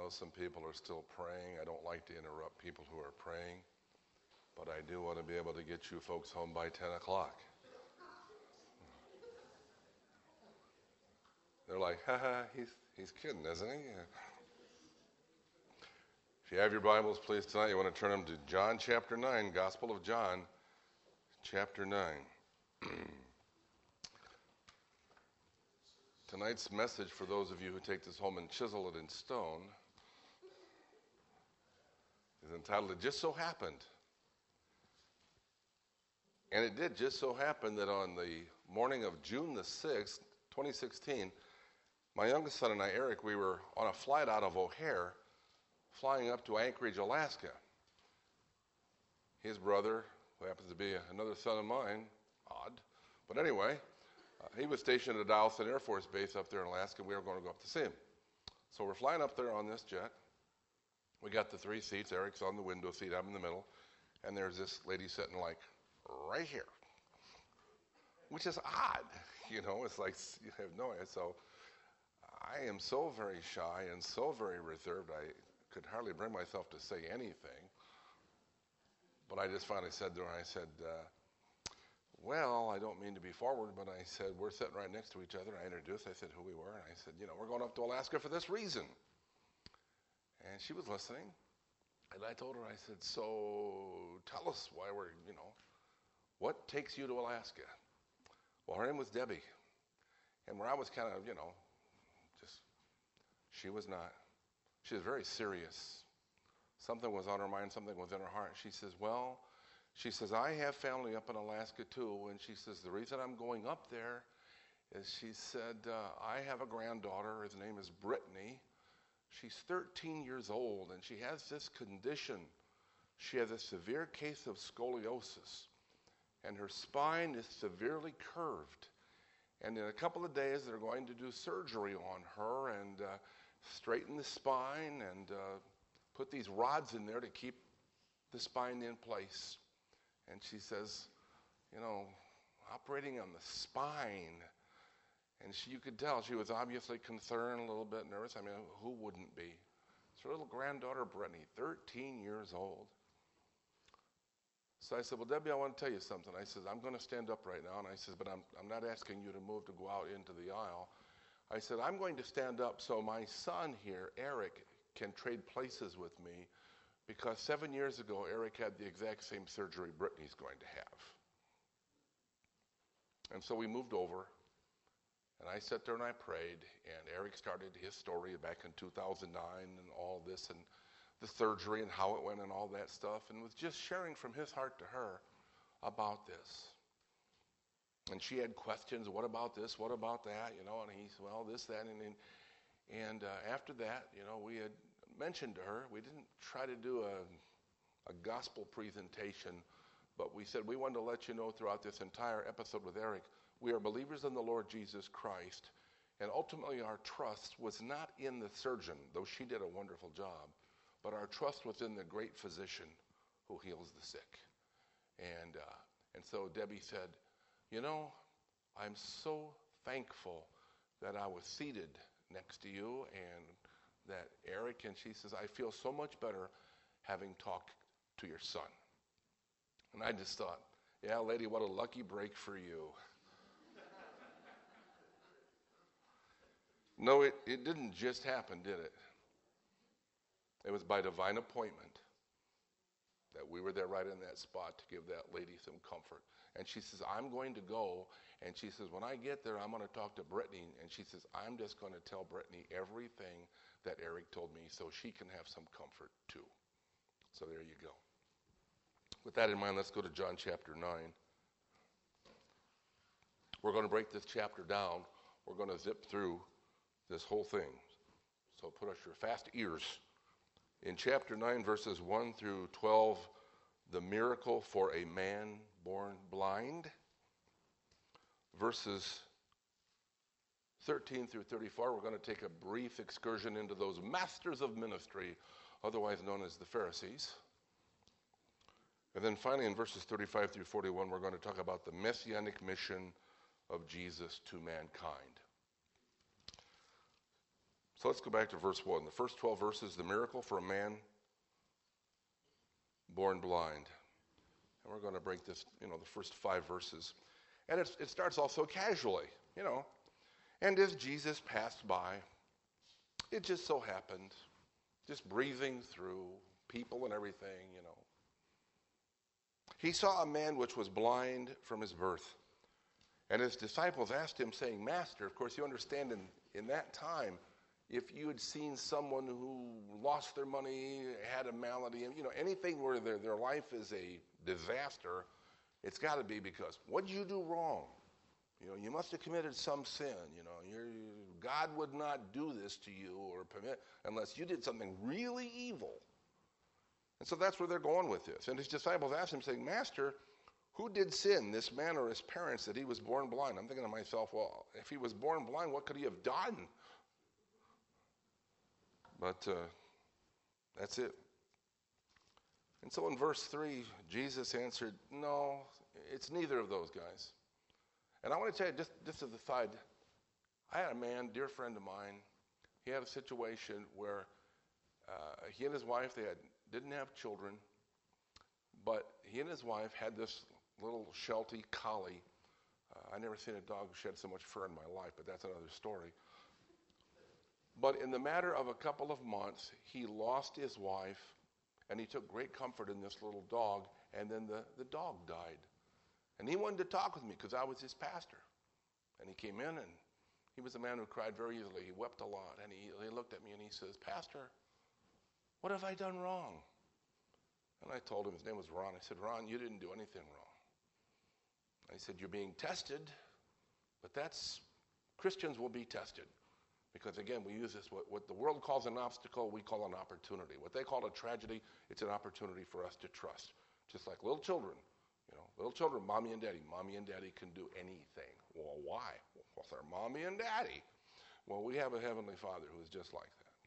know some people are still praying. I don't like to interrupt people who are praying, but I do want to be able to get you folks home by 10 o'clock. They're like, haha, he's kidding, isn't he? If you have your Bibles, please, tonight, you want to turn them to John chapter 9, Gospel of John, chapter 9. Tonight's message, for those of you who take this home and chisel it in stone, is entitled, It Just So Happened. And it did just so happen that on the morning of June the 6th, 2016, my youngest son and I, Eric, we were on a flight out of O'Hare, flying up to Anchorage, Alaska. His brother, who happens to be another son of mine, odd, but anyway, he was stationed at Dowson Air Force Base up there in Alaska. We were going to go up to see him. So we're flying up there on this jet. We got the 3 seats. Eric's on the window seat. I'm in the middle. And there's this lady sitting like right here, which is odd. You know, it's like you have no idea. So I am so very shy and so very reserved. I could hardly bring myself to say anything. But I just finally said to her, I said, well, I don't mean to be forward, but I said, we're sitting right next to each other. I introduced, I said who we were, and I said, you know, we're going up to Alaska for this reason. And she was listening, and I told her, I said, so tell us why we're, you know, what takes you to Alaska? Well, her name was Debbie, and where I was kind of, you know, just, she was not. She was very serious. Something was on her mind, something was in her heart. She says, well, she says, I have family up in Alaska too, and she says, the reason I'm going up there is, she said, I have a granddaughter, his name is Brittany. She's 13 years old, and she has this condition. She has a severe case of scoliosis, and her spine is severely curved. And in a couple of days, they're going to do surgery on her and straighten the spine and put these rods in there to keep the spine in place. And she says, you know, operating on the spine. And you could tell she was obviously concerned, a little bit nervous. I mean, who wouldn't be? It's her little granddaughter, Brittany, 13 years old. So I said, well, Debbie, I want to tell you something. I said, I'm going to stand up right now. And I said, but I'm not asking you to move to go out into the aisle. I said, I'm going to stand up so my son here, Eric, can trade places with me, because 7 years ago, Eric had the exact same surgery Brittany's going to have. And so we moved over, and I sat there and I prayed, and Eric started his story back in 2009 and all this, and the surgery and how it went and all that stuff, and was just sharing from his heart to her about this. And she had questions, what about this, what about that, you know, and he said, well, this, that, and after that, you know, we had mentioned to her, we didn't try to do a gospel presentation, but we said we wanted to let you know throughout this entire episode with Eric, we are believers in the Lord Jesus Christ, and ultimately our trust was not in the surgeon, though she did a wonderful job, but our trust was in the great physician who heals the sick. And so Debbie said, you know, I'm so thankful that I was seated next to you and that Eric, and she says, I feel so much better having talked to your son. And I just thought, yeah, lady, what a lucky break for you. No, it didn't just happen, did it? It was by divine appointment that we were there right in that spot to give that lady some comfort. And she says, I'm going to go. And she says, when I get there, I'm going to talk to Brittany. And she says, I'm just going to tell Brittany everything that Eric told me so she can have some comfort too. So there you go. With that in mind, let's go to John chapter 9. We're going to break this chapter down. We're going to zip through this whole thing. So put us your fast ears. In chapter 9, verses 1 through 12, the miracle for a man born blind. Verses 13 through 34, we're going to take a brief excursion into those masters of ministry, otherwise known as the Pharisees. And then finally in verses 35 through 41, we're going to talk about the messianic mission of Jesus to mankind. So let's go back to verse 1. The first 12 verses, the miracle for a man born blind. And we're going to break this, the first 5 verses. And it starts off so casually, And as Jesus passed by, it just so happened, just breathing through people and everything, He saw a man which was blind from his birth. And his disciples asked him, saying, Master, of course you understand in that time, if you had seen someone who lost their money, had a malady, and anything where their life is a disaster, it's got to be because, what did you do wrong? You must have committed some sin. God would not do this to you or permit unless you did something really evil. And so that's where they're going with this. And his disciples asked him, saying, Master, who did sin, this man or his parents, that he was born blind? I'm thinking to myself, well, if he was born blind, what could he have done? But that's it. And so in verse 3, Jesus answered, no, it's neither of those guys. And I want to tell you, just as a side, I had a man, dear friend of mine, he had a situation where he and his wife, didn't have children, but he and his wife had this little Sheltie collie. I never seen a dog shed so much fur in my life, but that's another story. But in the matter of a couple of months, he lost his wife, and he took great comfort in this little dog, and then the dog died. And he wanted to talk with me because I was his pastor. And he came in, and he was a man who cried very easily. He wept a lot, and he looked at me, and he says, Pastor, what have I done wrong? And I told him, his name was Ron. I said, Ron, you didn't do anything wrong. I said, you're being tested, but Christians will be tested. Because again, we use this, what the world calls an obstacle, we call an opportunity. What they call a tragedy, it's an opportunity for us to trust. Just like little children, little children, mommy and daddy can do anything. Well, why? Well, they're mommy and daddy. Well, we have a Heavenly Father who is just like that.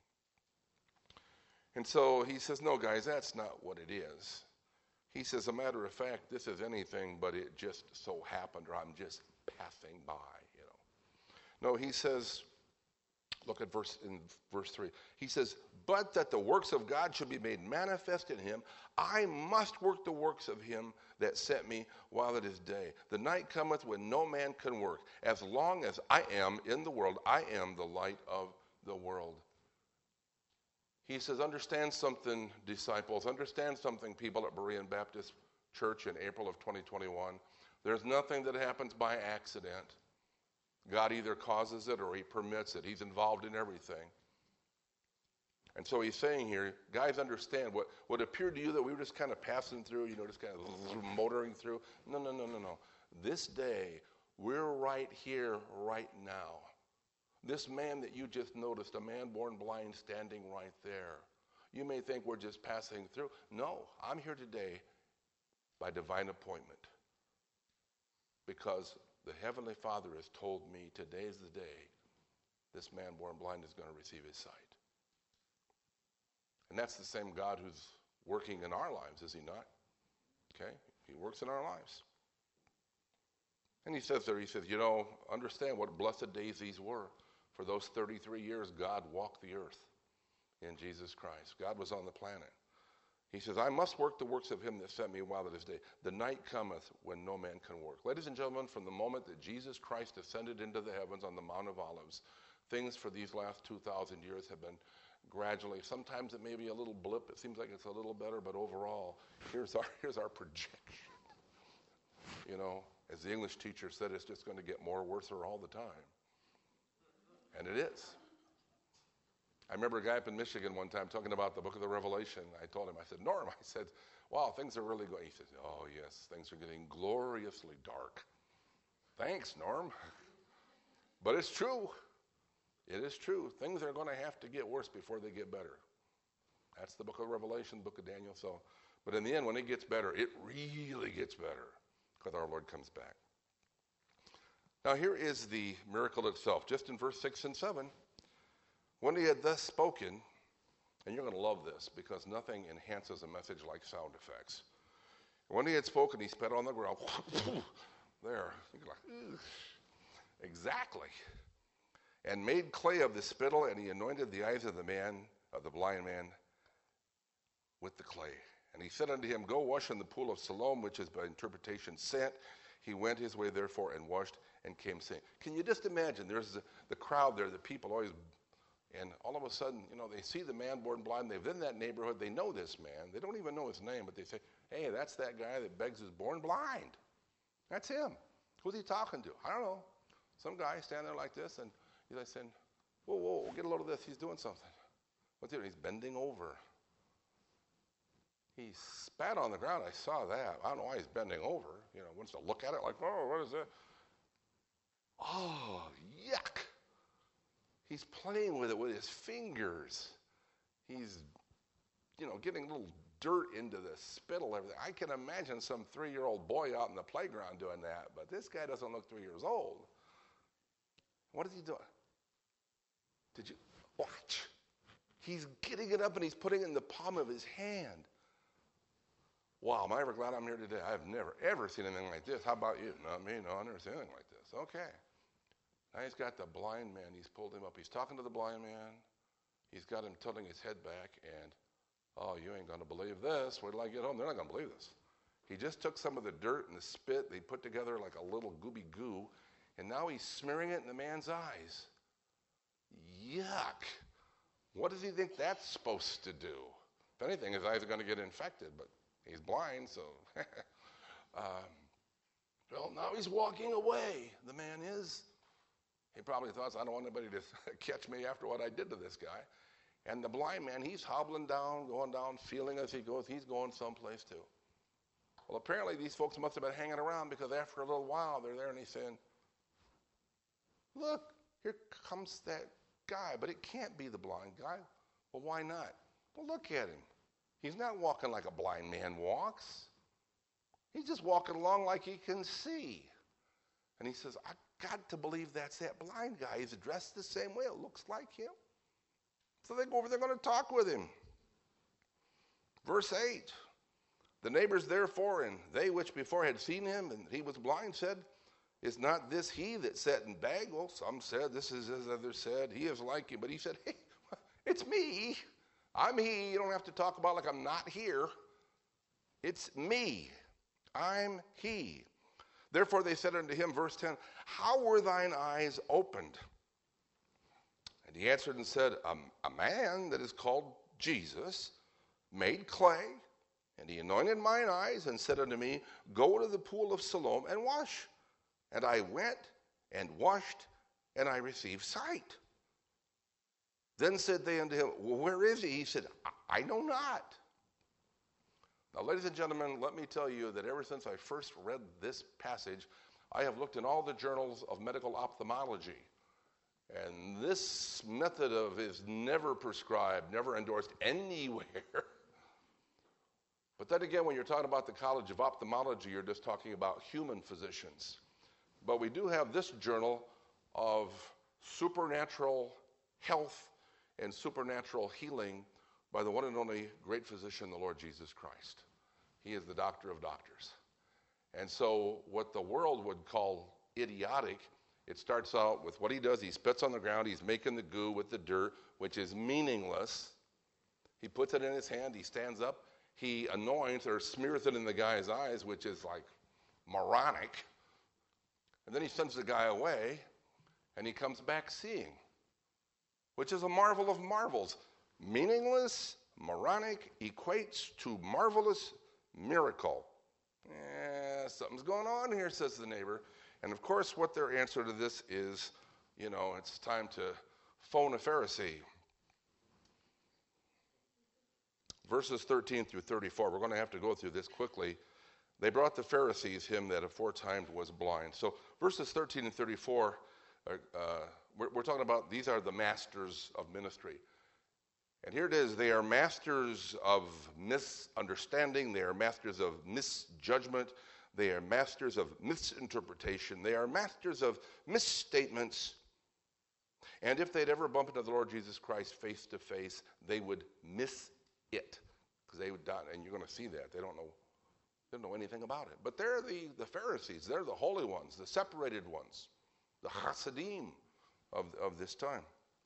And so he says, no, guys, that's not what it is. He says, a matter of fact, this is anything, but it just so happened, or I'm just passing by, No, he says, look at verse 3. He says, but that the works of God should be made manifest in him, I must work the works of him that sent me while it is day. The night cometh when no man can work. As long as I am in the world, I am the light of the world. He says, understand something, disciples. Understand something, people at Berean Baptist Church in April of 2021. There's nothing that happens by accident. God either causes it or he permits it. He's involved in everything. And so he's saying here, guys, understand what appeared to you that we were just kind of passing through, just kind of motoring through. No. This day, we're right here, right now. This man that you just noticed, a man born blind standing right there. You may think we're just passing through. No, I'm here today by divine appointment. Because the Heavenly Father has told me today's the day this man born blind is going to receive his sight. And that's the same God who's working in our lives, is he not? Okay? He works in our lives. And he says there, understand what blessed days these were. For those 33 years, God walked the earth in Jesus Christ. God was on the planet. He says, I must work the works of him that sent me while it is day. The night cometh when no man can work. Ladies and gentlemen, from the moment that Jesus Christ ascended into the heavens on the Mount of Olives, things for these last 2,000 years have been gradually, sometimes it may be a little blip, it seems like it's a little better, but overall, here's our projection. As the English teacher said, it's just going to get more worse all the time. And it is. I remember a guy up in Michigan one time talking about the book of the Revelation. I told him, I said, Norm, wow, things are really going. He says, oh, yes, things are getting gloriously dark. Thanks, Norm. But it's true. It is true. Things are going to have to get worse before they get better. That's the book of Revelation, book of Daniel. But in the end, when it gets better, it really gets better because our Lord comes back. Now here is the miracle itself, just in verse 6 and 7. When he had thus spoken, and you're going to love this because nothing enhances a message like sound effects. When he had spoken, he spat on the ground. There. You're like, ugh. Exactly. and made clay of the spittle, and he anointed the eyes of the blind man, with the clay. And he said unto him, Go wash in the pool of Siloam, which is by interpretation sent. He went his way therefore and washed and came seeing. Can you just imagine? There's the crowd there, the people always, and all of a sudden, they see the man born blind. They've been in that neighborhood. They know this man. They don't even know his name, but they say, hey, that's that guy that begs is born blind. That's him. Who's he talking to? I don't know. Some guy standing there like this, and he's like saying, whoa, get a load of this. He's doing something. What's he doing? He's bending over. He spat on the ground. I saw that. I don't know why he's bending over. Wants to look at it like, oh, what is that? Oh, yuck. He's playing with it with his fingers. He's, getting a little dirt into the spittle, everything. I can imagine some 3-year-old boy out in the playground doing that, but this guy doesn't look 3 years old. What is he doing? Did you watch? He's getting it up and he's putting it in the palm of his hand. Wow, am I ever glad I'm here today? I've never, ever seen anything like this. How about you? Not me. No, I've never seen anything like this. Okay. Now he's got the blind man. He's pulled him up. He's talking to the blind man. He's got him tilting his head back, and, oh, you ain't going to believe this. Wait till I get home. They're not going to believe this. He just took some of the dirt and the spit. They put together like a little gooby goo, and now he's smearing it in the man's eyes. Yuck. What does he think that's supposed to do? If anything, his eyes are going to get infected, but he's blind, so. Well, now he's walking away. The man is. He probably thought, I don't want anybody to catch me after what I did to this guy. And the blind man, he's hobbling down, going down, feeling as he goes. He's going someplace too. Well, apparently these folks must have been hanging around, because after a little while, they're there and he's saying, look, here comes that guy, but it can't be the blind guy. Well, why not? Well, look at him. He's not walking like a blind man walks. He's just walking along like he can see. And he says, I got to believe that's that blind guy. He's dressed the same way. It looks like him. So they go over there, going to talk with him. Verse 8, the neighbors therefore, and they which before had seen him, and he was blind, said, Is not this he that sat and begged? Well, some said, this is as others said, he is like him. But he said, hey, it's me. I'm he. You don't have to talk about like I'm not here. It's me. I'm he. Therefore they said unto him, verse 10, How were thine eyes opened? And he answered and said, A man that is called Jesus made clay, and he anointed mine eyes, and said unto me, Go to the pool of Siloam and wash. And I went and washed, and I received sight. Then said they unto him, Well, where is he? He said, I know not. Now, ladies and gentlemen, let me tell you that ever since I first read this passage, I have looked in all the journals of medical ophthalmology. And this method is never prescribed, never endorsed anywhere. But then again, when you're talking about the College of Ophthalmology, you're just talking about human physicians. But we do have this journal of supernatural health and supernatural healing by the one and only great physician, the Lord Jesus Christ. He is the doctor of doctors. And so what the world would call idiotic, it starts out with what he does. He spits on the ground. He's making the goo with the dirt, which is meaningless. He puts it in his hand. He stands up. He anoints or smears it in the guy's eyes, which is like moronic. And then he sends the guy away, and he comes back seeing, which is a marvel of marvels. Meaningless, moronic, equates to marvelous miracle. Something's going on here, says the neighbor. And of course, what their answer to this is, it's time to phone a Pharisee. Verses 13 through 34, we're going to have to go through this quickly. They brought the Pharisees him that aforetime was blind. So verses 13 and 34, we're talking about these are the masters of ministry. And here it is, they are masters of misunderstanding, they are masters of misjudgment, they are masters of misinterpretation, they are masters of misstatements. And if they'd ever bump into the Lord Jesus Christ face to face, they would miss it. Because they would die, and you're going to see that. They don't know anything about it. But they're the Pharisees, they're the holy ones, the separated ones, the Hasidim, of this time.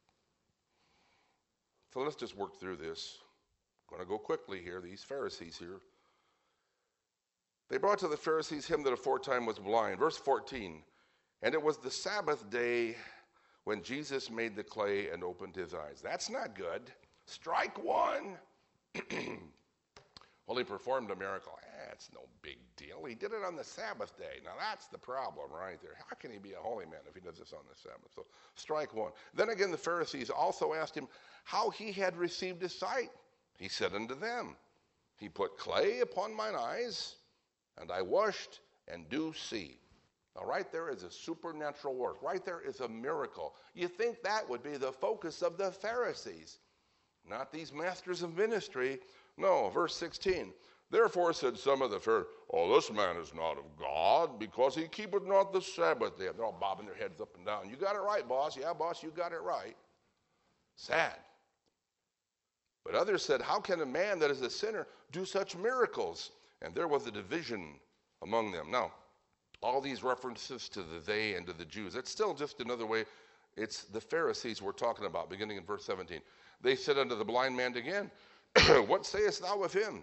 So let's just work through this. I'm going to go quickly here. These Pharisees here. They brought to the Pharisees him that aforetime was blind. Verse 14. And it was the Sabbath day when Jesus made the clay and opened his eyes. That's not good. Strike one. Well, he performed a miracle. It's no big deal. He did it on the Sabbath day. Now, that's the problem right there. How can he be a holy man if he does this on the Sabbath? So, strike one. Then again, the Pharisees also asked him how he had received his sight. He said unto them, He put clay upon mine eyes, and I washed, and do see. Now, right there is a supernatural work. Right there is a miracle. You think that would be the focus of the Pharisees, not these masters of ministry. No, verse 16. Therefore said some of the Pharisees, this man is not of God, because he keepeth not the Sabbath day. They're all bobbing their heads up and down. You got it right, boss. Yeah, boss, you got it right. Sad. But others said, how can a man that is a sinner do such miracles? And there was a division among them. Now, all these references to the they and to the Jews, it's still just another way. It's the Pharisees we're talking about, beginning in verse 17. They said unto the blind man again, what sayest thou of him?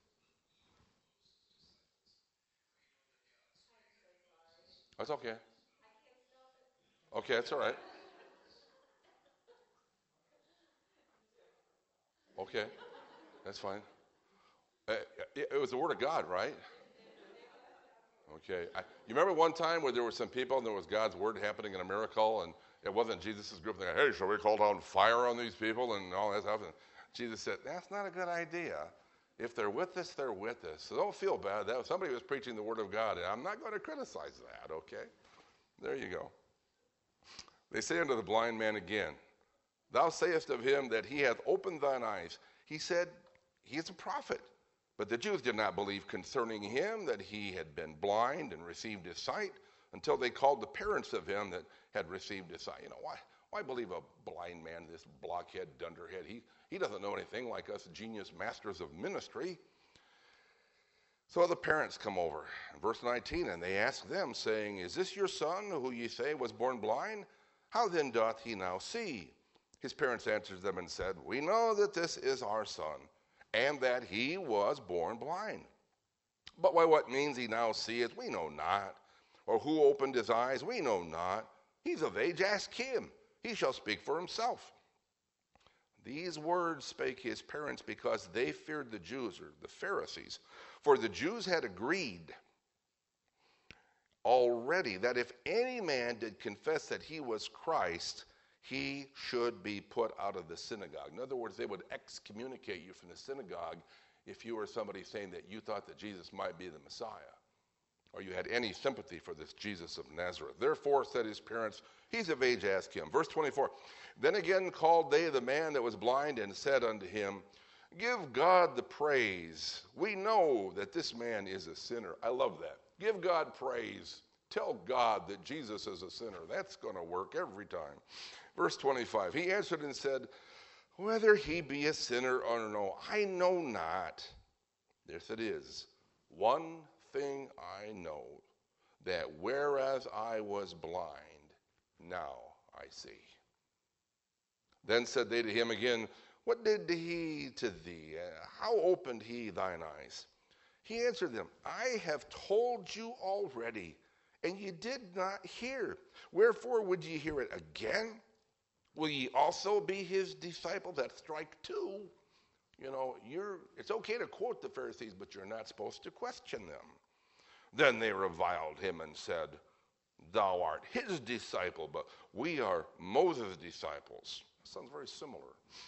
That's okay. Okay, that's all right. Okay, that's fine. It was the Word of God, right? Okay. You remember one time where there were some people and there was God's Word happening in a miracle, and it wasn't Jesus' group thinking, hey, shall we call down fire on these people and all that stuff? And Jesus said, that's not a good idea. If they're with us, they're with us. So don't feel bad. Somebody was preaching the Word of God, and I'm not going to criticize that, okay? There you go. They say unto the blind man again, Thou sayest of him that he hath opened thine eyes. He said, He is a prophet. But the Jews did not believe concerning him that he had been blind and received his sight until they called the parents of him that had received his sight. Why believe a blind man, this blockhead, dunderhead? He doesn't know anything like us genius masters of ministry. So the parents come over, verse 19, and they ask them, saying, Is this your son, who ye say was born blind? How then doth he now see? His parents answered them and said, We know that this is our son, and that he was born blind. But by what means he now seeth, we know not. Or who opened his eyes, we know not. He's of age, ask him. He shall speak for himself. These words spake his parents because they feared the Jews, or the Pharisees. For the Jews had agreed already that if any man did confess that he was Christ, he should be put out of the synagogue. In other words, they would excommunicate you from the synagogue if you were somebody saying that you thought that Jesus might be the Messiah, or you had any sympathy for this Jesus of Nazareth. Therefore said his parents, He's of age, ask him. Verse 24, Then again called they the man that was blind, and said unto him, Give God the praise. We know that this man is a sinner. I love that. Give God praise. Tell God that Jesus is a sinner. That's going to work every time. Verse 25, He answered and said, Whether he be a sinner or no, I know not. This it is. One thing I know, that whereas I was blind, now I see. Then said they to him again, What did he to thee? How opened he thine eyes? He answered them, I have told you already, and ye did not hear. Wherefore would ye hear it again? Will ye also be his disciples? That's strike two. It's okay to quote the Pharisees, but you're not supposed to question them. Then they reviled him and said, Thou art his disciple, but we are Moses' disciples. Sounds very similar.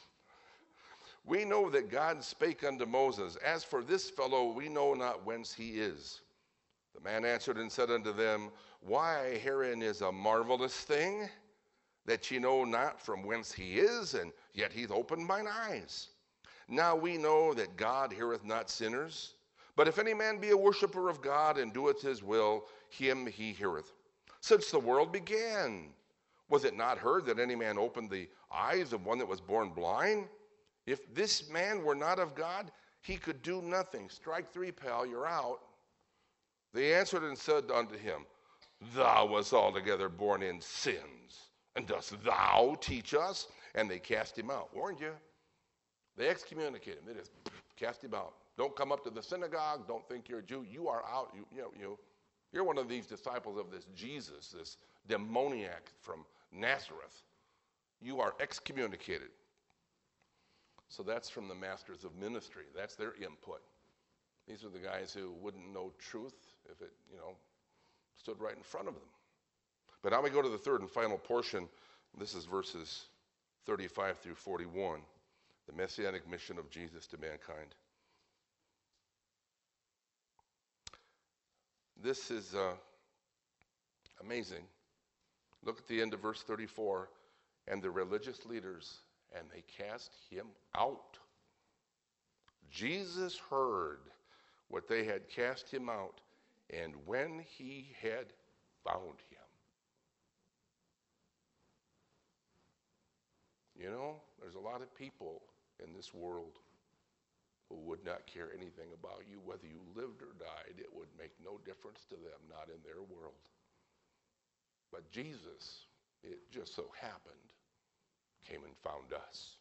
We know that God spake unto Moses. As for this fellow, we know not whence he is. The man answered and said unto them, Why, herein is a marvelous thing, that ye know not from whence he is, and yet he's opened mine eyes. Now we know that God heareth not sinners, but if any man be a worshipper of God, and doeth his will, him he heareth. Since the world began, was it not heard that any man opened the eyes of one that was born blind? If this man were not of God, he could do nothing. Strike three, pal, you're out. They answered and said unto him, Thou wast altogether born in sins, And dost thou teach us? And they cast him out. Warned you. They excommunicate him. They just cast him out. Don't come up to the synagogue. Don't think you're a Jew. You are out. You're one of these disciples of this Jesus, this demoniac from Nazareth. You are excommunicated. So that's from the masters of ministry. That's their input. These are the guys who wouldn't know truth if it, stood right in front of them. But now we go to the third and final portion. This is verses 35 through 41, the messianic mission of Jesus to mankind. This is amazing. Look at the end of verse 34. And the religious leaders, and they cast him out. Jesus heard what they had cast him out, and when he had found him. There's a lot of people in this world who would not care anything about you. Whether you lived or died, it would make no difference to them, not in their world. But Jesus, it just so happened, came and found us.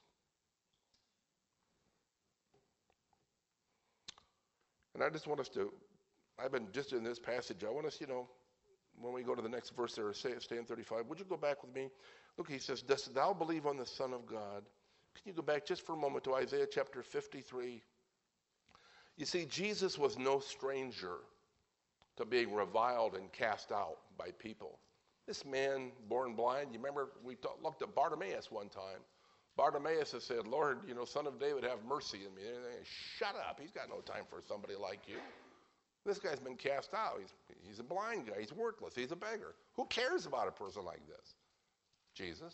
And I just want us to, I've been just in this passage, I want us, when we go to the next verse there, stay in 35, would you go back with me? Look, he says, dost thou believe on the Son of God? Can you go back just for a moment to Isaiah chapter 53? You see, Jesus was no stranger to being reviled and cast out by people. This man born blind, you remember we looked at Bartimaeus one time. Bartimaeus has said, Lord, Son of David, have mercy on me. And shut up. He's got no time for somebody like you. This guy's been cast out. He's a blind guy. He's worthless. He's a beggar. Who cares about a person like this? Jesus.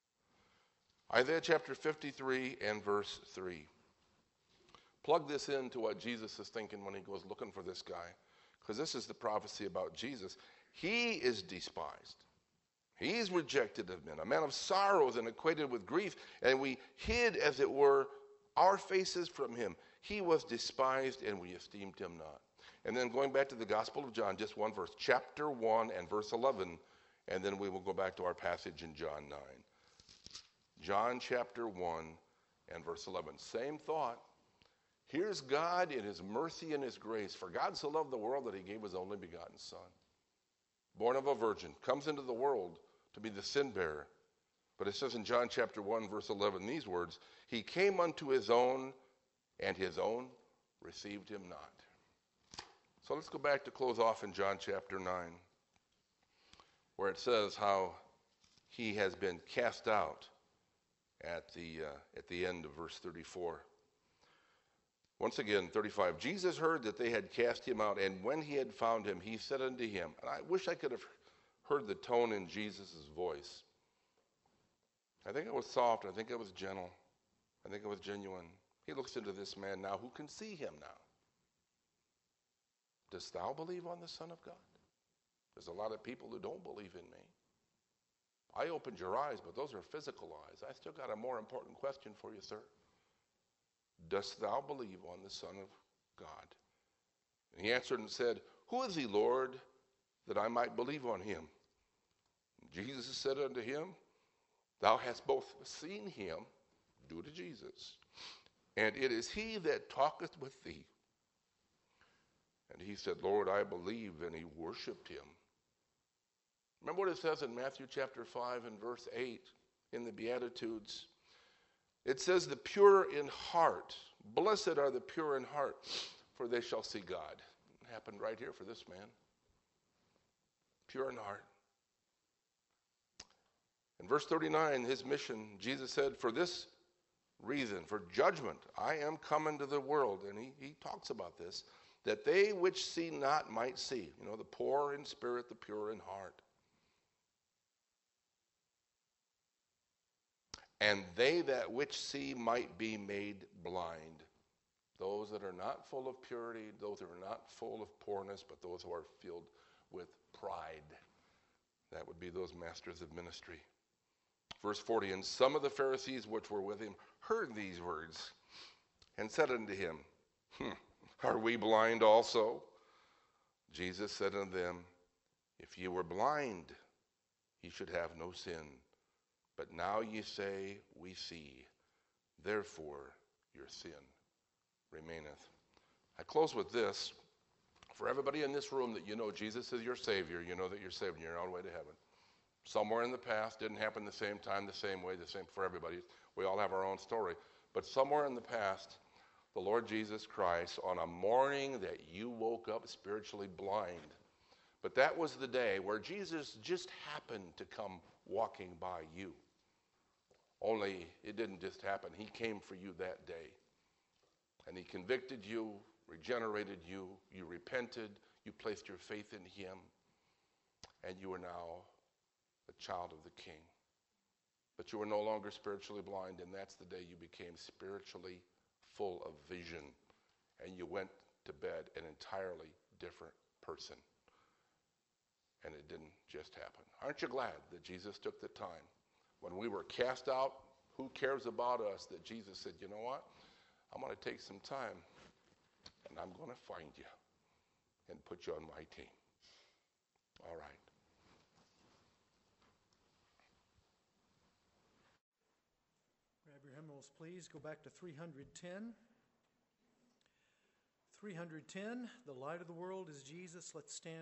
Isaiah chapter 53 and verse 3. Plug this into what Jesus is thinking when he goes looking for this guy. Because this is the prophecy about Jesus. He is despised. He is rejected of men, a man of sorrows and acquainted with grief. And we hid, as it were, our faces from him. He was despised, and we esteemed him not. And then going back to the Gospel of John, just one verse, chapter 1 and verse 11. And then we will go back to our passage in John 9. John chapter 1 and verse 11. Same thought. Here's God in his mercy and his grace. For God so loved the world that he gave his only begotten Son. Born of a virgin, comes into the world to be the sin bearer. But it says in John chapter 1 verse 11 these words, he came unto his own, and his own received him not. So let's go back to close off in John chapter 9, where it says how he has been cast out at the end of verse 34. Once again, 35. Jesus heard that they had cast him out, and when he had found him, he said unto him, and I wish I could have heard the tone in Jesus' voice. I think it was soft. I think it was gentle. I think it was genuine. He looks into this man now who can see him now. Dost thou believe on the Son of God? There's a lot of people who don't believe in me. I opened your eyes, but those are physical eyes. I still got a more important question for you, sir. Dost thou believe on the Son of God? And he answered and said, who is he, Lord, that I might believe on him? And Jesus said unto him, thou hast both seen him, due to Jesus, and it is he that talketh with thee. And he said, Lord, I believe, and he worshiped him. Remember what it says in Matthew chapter 5 and verse 8 in the Beatitudes? It says, the pure in heart, blessed are the pure in heart, for they shall see God. It happened right here for this man. Pure in heart. In verse 39, his mission, Jesus said, for this reason, for judgment, I am come into the world. And he talks about this, that they which see not might see. The poor in spirit, the pure in heart. And they that which see might be made blind. Those that are not full of purity, those that are not full of poorness, but those who are filled with pride. That would be those masters of ministry. Verse 40, and some of the Pharisees which were with him heard these words, and said unto him, are we blind also? Jesus said unto them, if ye were blind, ye should have no sin. But now ye say, we see. Therefore your sin remaineth. I close with this. For everybody in this room that you know Jesus is your Savior, you know that you're saved and you're on your way to heaven. Somewhere in the past, didn't happen the same time, the same way, the same for everybody. We all have our own story. But somewhere in the past, the Lord Jesus Christ, on a morning that you woke up spiritually blind, but that was the day where Jesus just happened to come walking by you. Only it didn't just happen. He came for you that day. And he convicted you, regenerated you, you repented, you placed your faith in him, and you are now a child of the King. But you are no longer spiritually blind, and that's the day you became spiritually full of vision, and you went to bed an entirely different person. And it didn't just happen. Aren't you glad that Jesus took the time? When we were cast out, who cares about us, that Jesus said, you know what? I'm going to take some time, and I'm going to find you and put you on my team. All right. Grab your hymnals, please. Go back to 310. 310, the light of the world is Jesus. Let's stand.